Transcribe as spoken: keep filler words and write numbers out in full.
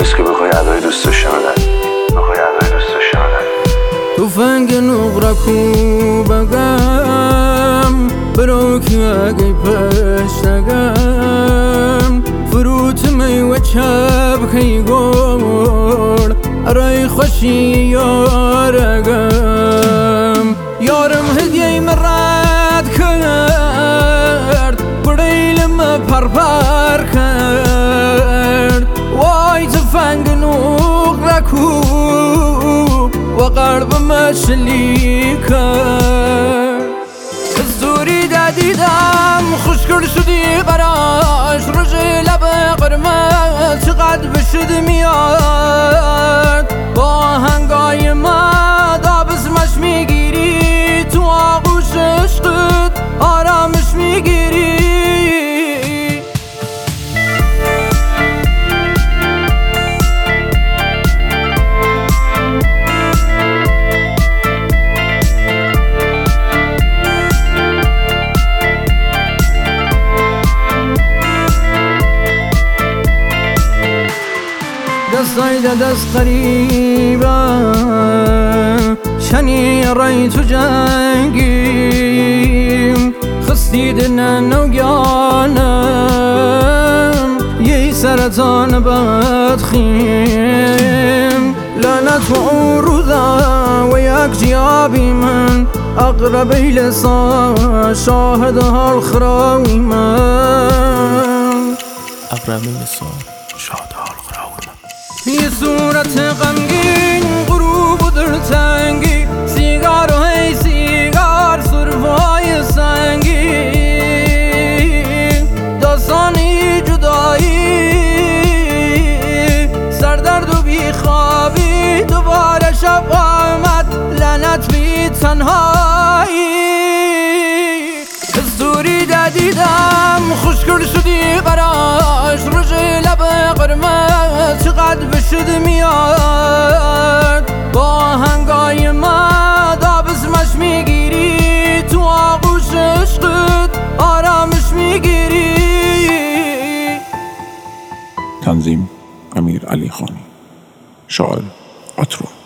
نیست که بخوای ادای دوستش شنودن بخوای ادای دوستش شنودن تفنگ نقرکو بگم برو که اگه پشتگم فروت میوه چپ که گل ارای خوشی یارگم یارم هدیه مرد کرد بریلم پر پر کرد وای تفنگ نقرکو و قلبم شلیک کرد زوری دادیدم خوشگل شدی براش رژ لب قرمز چقدر بشد میاد با هنگای ما دابزمش میگیری تو آغوش عشقت آرامش میگیری دستای دست قریبا شنی رای تو جنگیم خستی دلن نوگانم یه سرطان بدخیم لعنت و رودا و یک جیابی من اقربی لسان شاهد حال خراوی من اقربی لسان شاهد حال خراوی من یه صورت غمگین غروب و دلتنگی سیگار و هی سیگار سرفای سنگین داستانی جدایی سردرد و بیخوابی دوباره شب آمد لعنت بی تنهایی زوری دادیدم خوشگل شدی براش رژ لب قرمز چقدر بشد میاد با هنگای ما دابزمش میگیری تو آغوش عشقت آرامش میگیری تنظیم امیر علی خانی شاعر عطرو